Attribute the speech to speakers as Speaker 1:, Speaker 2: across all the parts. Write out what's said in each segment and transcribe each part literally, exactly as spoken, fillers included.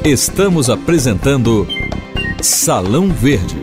Speaker 1: Estamos apresentando Salão Verde.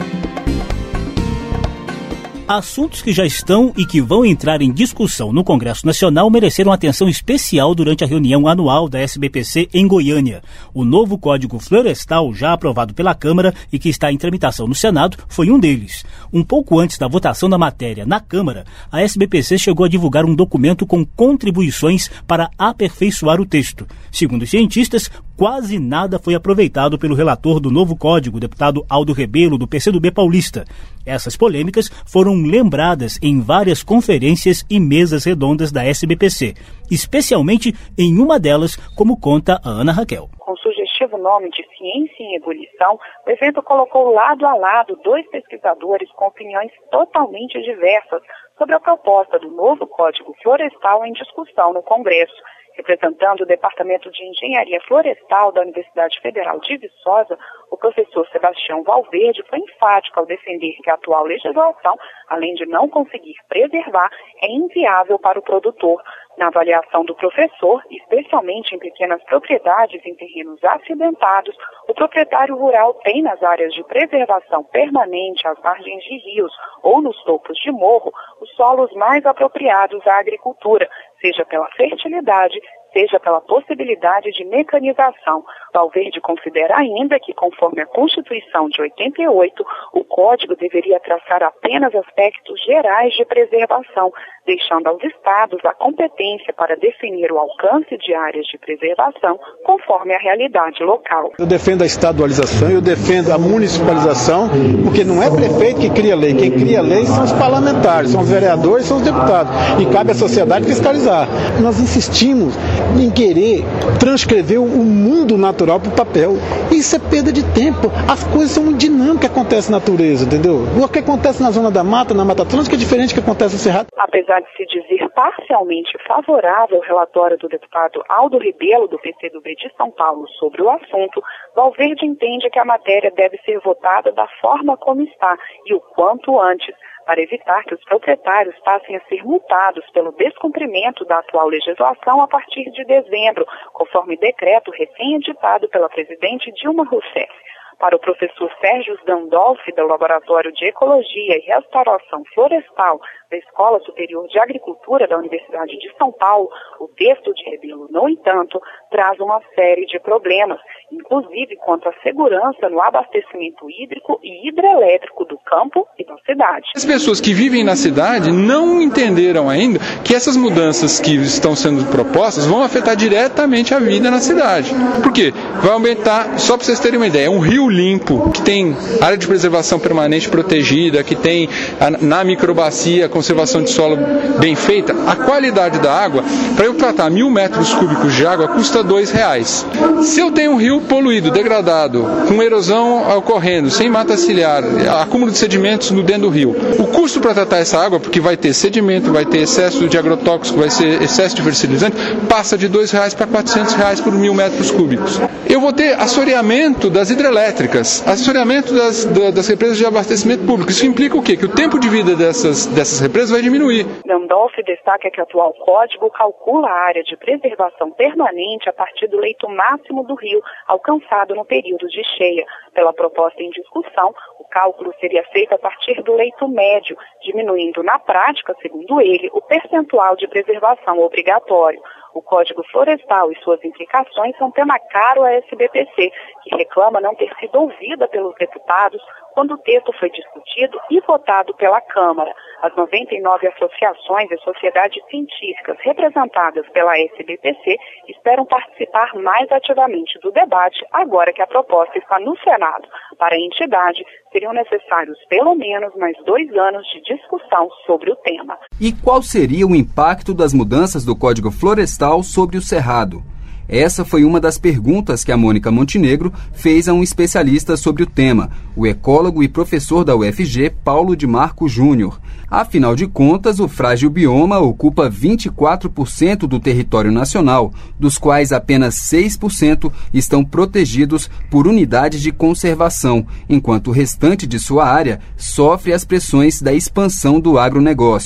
Speaker 2: Assuntos que já estão e que vão entrar em discussão no Congresso Nacional mereceram atenção especial durante a reunião anual da S B P C em Goiânia. O novo Código Florestal, já aprovado pela Câmara e que está em tramitação no Senado, foi um deles. Um pouco antes da votação da matéria na Câmara, a S B P C chegou a divulgar um documento com contribuições para aperfeiçoar o texto. Segundo os cientistas, quase nada foi aproveitado pelo relator do novo código, o deputado Aldo Rebelo, do P C do B paulista. Essas polêmicas foram lembradas em várias conferências e mesas redondas da S B P C, especialmente em uma delas, como conta a Ana Raquel.
Speaker 3: Com o sugestivo nome de Ciência em Ebulição, o evento colocou lado a lado dois pesquisadores com opiniões totalmente diversas sobre a proposta do novo Código Florestal em discussão no Congresso. Representando o Departamento de Engenharia Florestal da Universidade Federal de Viçosa, o professor Sebastião Valverde foi enfático ao defender que a atual legislação, além de não conseguir preservar, é inviável para o produtor. Na avaliação do professor, especialmente em pequenas propriedades em terrenos acidentados, o proprietário rural tem nas áreas de preservação permanente, às margens de rios ou nos topos de morro, os solos mais apropriados à agricultura, seja pela fertilidade, seja pela possibilidade de mecanização. Valverde considera ainda que, conforme a Constituição de oitenta e oito, o Código deveria traçar apenas aspectos gerais de preservação, deixando aos estados a competência para definir o alcance de áreas de preservação conforme a realidade local.
Speaker 4: Eu defendo a estadualização, eu defendo a municipalização, porque não é prefeito que cria lei, quem cria lei são os parlamentares, são os vereadores, são os deputados, e cabe à sociedade fiscalizar. Nós insistimos em querer transcrever o mundo natural para o papel. Isso é perda de tempo. As coisas são muito dinâmicas que acontecem na natureza, entendeu? O que acontece na zona da mata, na Mata Atlântica, é diferente do que acontece no Cerrado.
Speaker 3: Apesar de se dizer parcialmente favorável ao relatório do deputado Aldo Rebelo, do P C do B de São Paulo, sobre o assunto, Valverde entende que a matéria deve ser votada da forma como está e o quanto antes, para evitar que os proprietários passem a ser multados pelo descumprimento da atual legislação a partir de dezembro, conforme decreto recém-editado pela presidente Dilma Rousseff. Para o professor Sérgio Gandolfi, do Laboratório de Ecologia e Restauração Florestal da Escola Superior de Agricultura da Universidade de São Paulo, o texto de Rebelo, no entanto, traz uma série de problemas, inclusive quanto à segurança no abastecimento hídrico e hidrelétrico do campo e da cidade.
Speaker 5: As pessoas que vivem na cidade não entenderam ainda que essas mudanças que estão sendo propostas vão afetar diretamente a vida na cidade. Por quê? Vai aumentar, só para vocês terem uma ideia, um rio limpo, que tem área de preservação permanente protegida, que tem na microbacia conservação de solo bem feita, a qualidade da água, para eu tratar mil metros cúbicos de água, custa dois reais. Se eu tenho um rio poluído, degradado, com erosão ocorrendo, sem mata ciliar, acúmulo de sedimentos no dentro do rio, o custo para tratar essa água, porque vai ter sedimento, vai ter excesso de agrotóxico, vai ser excesso de fertilizante, passa de dois reais para quatrocentos reais por mil metros cúbicos. Eu vou ter assoreamento das hidrelétricas, assoreamento das, das represas de abastecimento público. Isso implica o quê? Que o tempo de vida dessas, dessas represas vai diminuir.
Speaker 3: Gandolfi destaca que o atual código calcula a área de preservação permanente a partir do leito máximo do rio, alcançado no período de cheia. Pela proposta em discussão, o cálculo seria feito a partir do leito médio, diminuindo na prática, segundo ele, o percentual de preservação obrigatório. O Código Florestal e suas implicações são tema caro à S B P C, que reclama não ter sido ouvida pelos deputados quando o texto foi discutido e votado pela Câmara. As noventa e nove associações e sociedades científicas representadas pela S B P C esperam participar mais ativamente do debate agora que a proposta está no Senado. Para a entidade, seriam necessários pelo menos mais dois anos de discussão sobre o tema.
Speaker 6: E qual seria o impacto das mudanças do Código Florestal sobre o Cerrado? Essa foi uma das perguntas que a Mônica Montenegro fez a um especialista sobre o tema, o ecólogo e professor da U F G, Paulo de Marco Júnior. Afinal de contas, o frágil bioma ocupa vinte e quatro por cento do território nacional, dos quais apenas seis por cento estão protegidos por unidades de conservação, enquanto o restante de sua área sofre as pressões da expansão do agronegócio.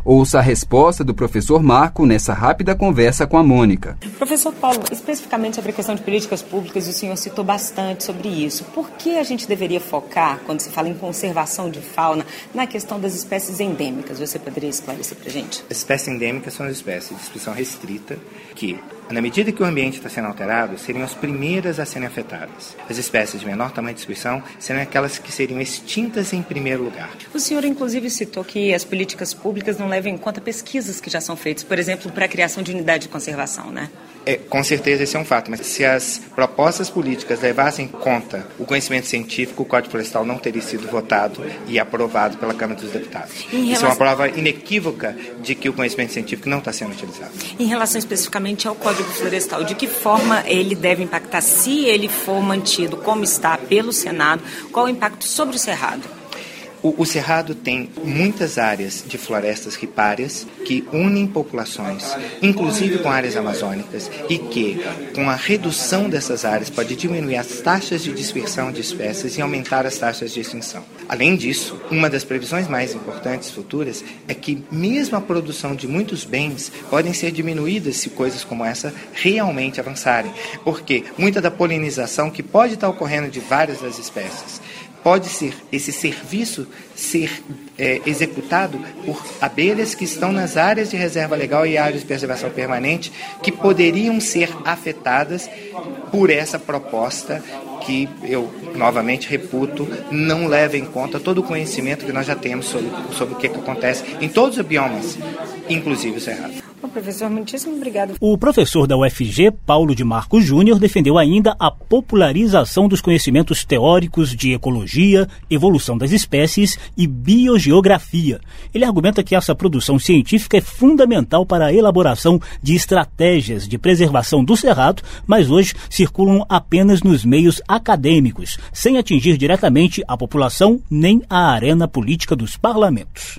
Speaker 6: Ouça a resposta do professor Marco nessa rápida conversa com a Mônica.
Speaker 7: Professor Paulo, especificamente sobre a questão de políticas públicas, o senhor citou bastante sobre isso. Por que a gente deveria focar, quando se fala em conservação de fauna, na questão das espécies endêmicas? Você poderia esclarecer para a gente?
Speaker 8: As espécies endêmicas são as espécies de distribuição restrita que, na medida que o ambiente está sendo alterado, seriam as primeiras a serem afetadas. As espécies de menor tamanho de distribuição seriam aquelas que seriam extintas em primeiro lugar.
Speaker 7: O senhor, inclusive, citou que as políticas públicas não levam em conta pesquisas que já são feitas, por exemplo, para a criação de unidade de conservação, né?
Speaker 8: É, com certeza esse é um fato, mas se as propostas políticas levassem em conta o conhecimento científico, o Código Florestal não teria sido votado e aprovado pela Câmara dos Deputados. Relação... Isso é uma prova inequívoca de que o conhecimento científico não está sendo utilizado.
Speaker 7: Em relação especificamente ao Código Florestal, de que forma ele deve impactar, se ele for mantido como está pelo Senado, qual o impacto sobre o Cerrado?
Speaker 8: O, o Cerrado tem muitas áreas de florestas ripárias que unem populações, inclusive com áreas amazônicas, e que, com a redução dessas áreas, pode diminuir as taxas de dispersão de espécies e aumentar as taxas de extinção. Além disso, uma das previsões mais importantes futuras é que mesmo a produção de muitos bens podem ser diminuídas se coisas como essa realmente avançarem, porque muita da polinização que pode estar ocorrendo de várias das espécies pode ser esse serviço ser é, executado por abelhas que estão nas áreas de reserva legal e áreas de preservação permanente que poderiam ser afetadas por essa proposta que eu novamente reputo não leva em conta todo o conhecimento que nós já temos sobre, sobre o que, que acontece em todos os biomas, inclusive o Cerrado.
Speaker 7: Bom, professor, muitíssimo obrigado.
Speaker 2: O professor da U F G, Paulo de Marco Júnior, defendeu ainda a popularização dos conhecimentos teóricos de ecologia, evolução das espécies e biogeografia. Ele argumenta que essa produção científica é fundamental para a elaboração de estratégias de preservação do Cerrado, mas hoje circulam apenas nos meios acadêmicos, sem atingir diretamente a população nem a arena política dos parlamentos.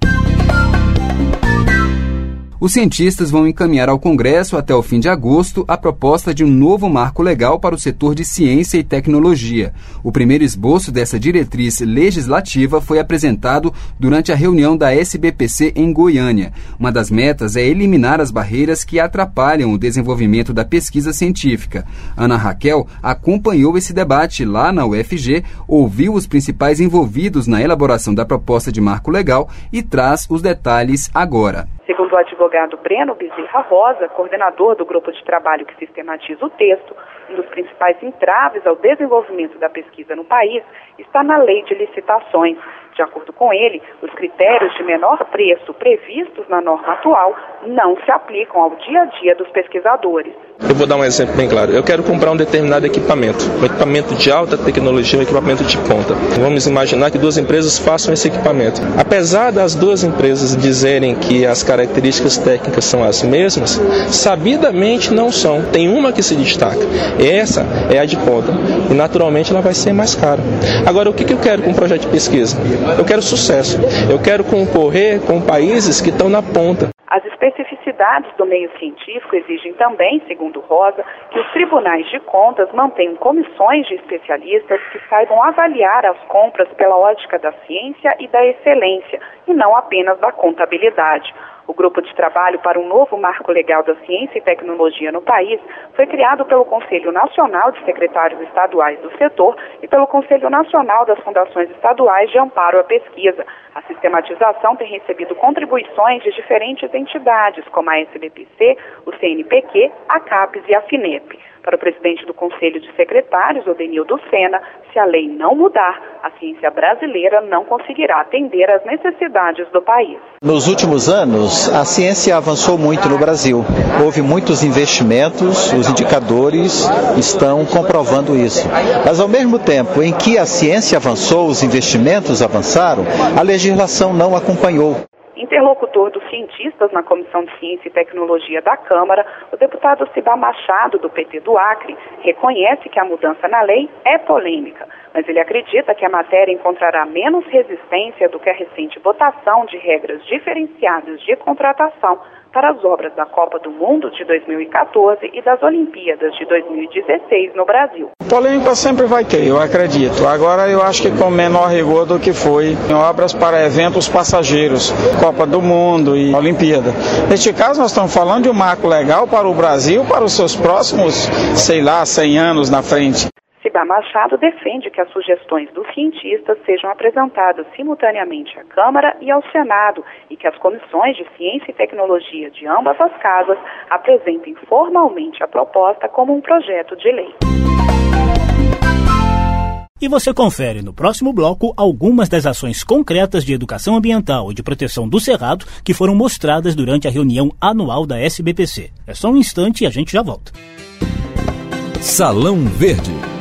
Speaker 6: Os cientistas vão encaminhar ao Congresso até o fim de agosto a proposta de um novo marco legal para o setor de ciência e tecnologia. O primeiro esboço dessa diretriz legislativa foi apresentado durante a reunião da S B P C em Goiânia. Uma das metas é eliminar as barreiras que atrapalham o desenvolvimento da pesquisa científica. Ana Raquel acompanhou esse debate lá na U F G, ouviu os principais envolvidos na elaboração da proposta de marco legal e traz os detalhes agora.
Speaker 3: Segundo o advogado Breno Bezerra Rosa, coordenador do grupo de trabalho que sistematiza o texto, um dos principais entraves ao desenvolvimento da pesquisa no país está na lei de licitações. De acordo com ele, os critérios de menor preço previstos na norma atual não se aplicam ao dia a dia dos pesquisadores.
Speaker 9: Eu vou dar um exemplo bem claro. Eu quero comprar um determinado equipamento, um equipamento de alta tecnologia, um equipamento de ponta. Vamos imaginar que duas empresas façam esse equipamento. Apesar das duas empresas dizerem que as características técnicas são as mesmas, sabidamente não são. Tem uma que se destaca. Essa é a de ponta. E naturalmente ela vai ser mais cara. Agora, o que eu quero com um projeto de pesquisa? Eu quero sucesso. Eu quero concorrer com países que estão na ponta.
Speaker 3: As especificidades do meio científico exigem também, segundo Rosa, que os tribunais de contas mantenham comissões de especialistas que saibam avaliar as compras pela ótica da ciência e da excelência, e não apenas da contabilidade. O Grupo de Trabalho para um Novo Marco Legal da Ciência e Tecnologia no país foi criado pelo Conselho Nacional de Secretários Estaduais do Setor e pelo Conselho Nacional das Fundações Estaduais de Amparo à Pesquisa. A sistematização tem recebido contribuições de diferentes entidades, como a S B P C, o C N P Q, a CAPES e a FINEP. Para o presidente do Conselho de Secretários, Odenildo Sena, se a lei não mudar, a ciência brasileira não conseguirá atender às necessidades do país.
Speaker 10: Nos últimos anos, a ciência avançou muito no Brasil. Houve muitos investimentos, os indicadores estão comprovando isso. Mas ao mesmo tempo em que a ciência avançou, os investimentos avançaram, a legislação não acompanhou.
Speaker 3: Interlocutor dos cientistas na Comissão de Ciência e Tecnologia da Câmara, o deputado Cibá Machado, do P T do Acre, reconhece que a mudança na lei é polêmica, mas ele acredita que a matéria encontrará menos resistência do que a recente votação de regras diferenciadas de contratação para as obras da Copa do Mundo de dois mil e quatorze e das Olimpíadas de dois mil e dezesseis no Brasil.
Speaker 11: Polêmica sempre vai ter, eu acredito. Agora eu acho que com menor rigor do que foi em obras para eventos passageiros, Copa do Mundo e Olimpíada. Neste caso nós estamos falando de um marco legal para o Brasil, para os seus próximos, sei lá, cem anos na frente.
Speaker 3: Ciba Machado defende que as sugestões dos cientistas sejam apresentadas simultaneamente à Câmara e ao Senado e que as comissões de Ciência e Tecnologia de ambas as casas apresentem formalmente a proposta como um projeto de lei.
Speaker 2: E você confere no próximo bloco algumas das ações concretas de educação ambiental e de proteção do Cerrado que foram mostradas durante a reunião anual da S B P C. É só um instante e a gente já volta.
Speaker 1: Salão Verde.